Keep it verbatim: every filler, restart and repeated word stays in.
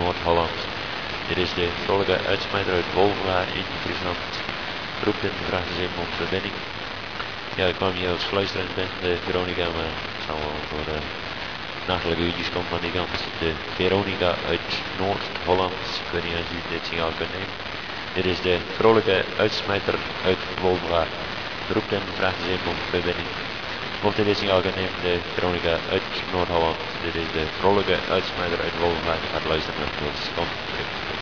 Noord-Holland. Dit is de vrolijke uitsmijter uit Wolvenwaard in Friesland. Roept in de vrachtenzin om verbinding. Ja, ik kwam hier als fluisterend ben, de Veronica, maar het zal wel voor de nachtelijke uurtjes komen van die kant. De Veronica uit Noord-Holland. Ik weet niet of u dit signaal kunt nemen. Dit is de vrolijke uitsmijter uit Wolvenwaard. Roept in de vrachtenzin om verbinding. Mocht u dit signaal kunnen nemen, de Veronica uit Noord-Holland. Dit is de vrolijke uitsmijter uit Wolvenwaard. Gaat luisteren naar het